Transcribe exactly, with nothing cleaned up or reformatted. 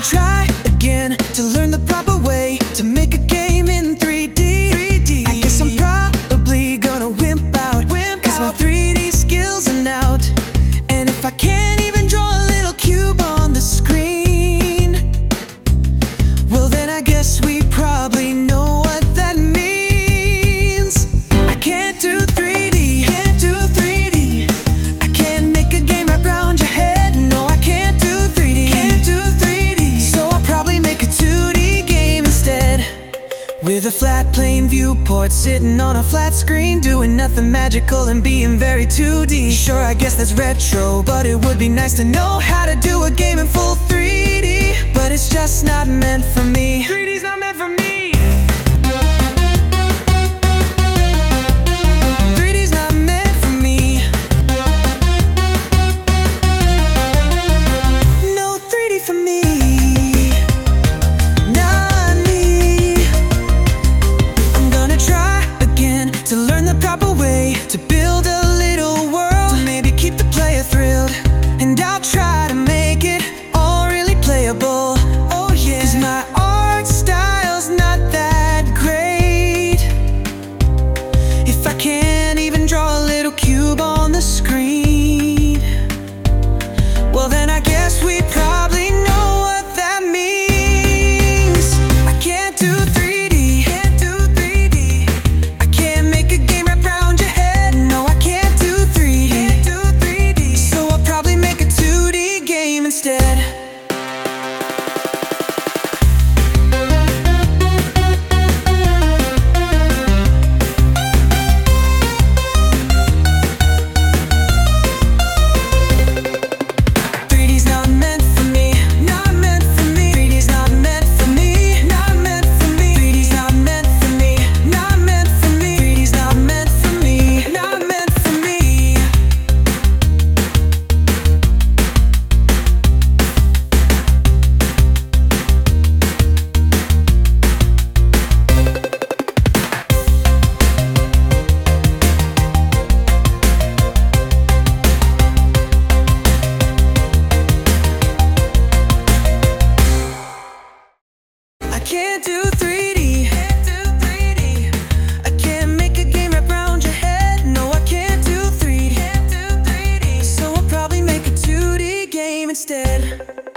try again to learn the proper way to make a game in three D. I guess I'm probably gonna wimp out, cause my three D skills are out. And if I can't even draw a little cube on the screen, well then I guess we probably know what that means. I can't do three D, can't do three D. I can't make a game wrap around your head. No, I can't do three D, can't do three D. So I'll probably make a two D game instead, with a flat plane viewport sitting on a flat screen, doing nothing magical and being very two D. Sure, I guess that's retro, but it would be nice to know how to do a game in full three D. But it's just not meant for me. three D's not meant for me. three D's not meant for me. No three D for me. Not me. I'm gonna try again to learn the proper way to build a little world, maybe keep the player thrilled. And I'll try to make it all really playable. Oh yeah, cause my art style's not that great. If I can't even draw a little cube on the screen, well then I guess we probably know what that means. I can't do three D, can't do three D. I can't make a game wrap around your head. No, I can't do three D, can't do three D. So I'll probably make a two D game instead. three D's not meant for me, not meant for me. three D's not meant for me, not meant for me. three D's not meant for me, not meant for me. three D's not meant for me, not meant for me. I can't do three D, can't do three D. I can't make a game wrap around your head. No, I can't do three D, can't do three D. So I'll probably make a two D game instead.